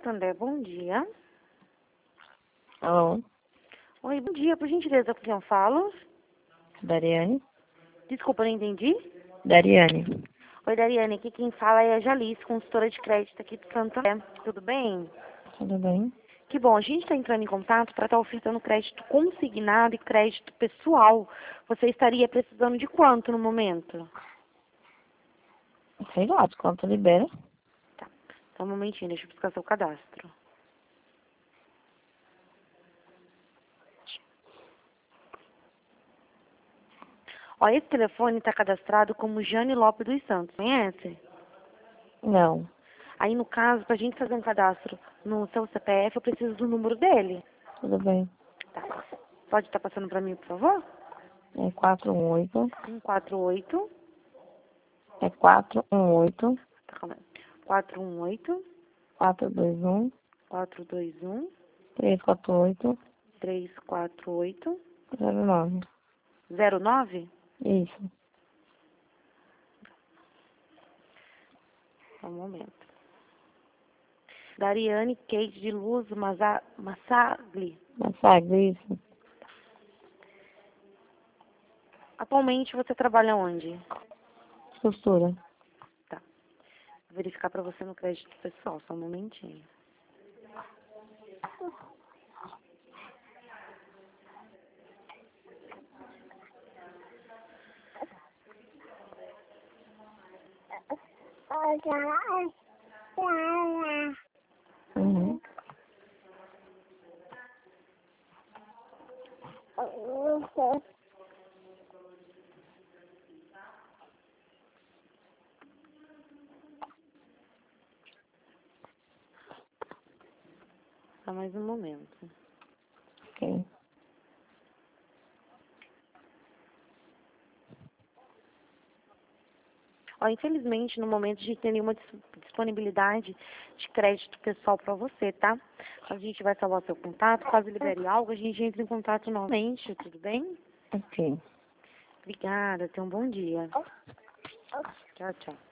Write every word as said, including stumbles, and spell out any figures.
Santander, bom dia. Alô, Oi, bom dia, por gentileza, com quem eu falo? Dariane? Desculpa, não entendi. Dariane. Oi, Dariane, aqui quem fala é a Jalice, consultora de crédito aqui do Santander. Tudo bem? Tudo bem? Que bom, a gente está entrando em contato para estar ofertando crédito consignado e crédito pessoal. Você estaria precisando de quanto no momento? Sei lá, de quanto libera. Tá, só um momentinho, deixa eu buscar seu cadastro. Ó, esse telefone está cadastrado como Jane Lopes dos Santos, conhece? Não. Aí, no caso, para a gente fazer um cadastro no seu C P F, eu preciso do número dele. Tudo bem. Tá. Pode estar passando para mim, por favor? É quatro um oito. um quatro oito. É quatro um oito. Tá, calma aí. quatro um oito, quatro dois um. quatro dois um, três quatro oito. três quatro oito, zero nove. zero nove. Isso. Só um momento. Dariane Kate de Luz Maza- Massagli. Massagre, isso. Atualmente você trabalha onde? Costura. Tá. Vou verificar para você no crédito pessoal, só um momentinho. Uhum. Só mais um momento. Ok. Ó, infelizmente, no momento a gente tem nenhuma dis- disponibilidade de crédito pessoal para você, tá? A gente vai salvar seu contato, caso libere algo, a gente entra em contato novamente, tudo bem? Ok. Obrigada, tenha um bom dia. Tchau, tchau.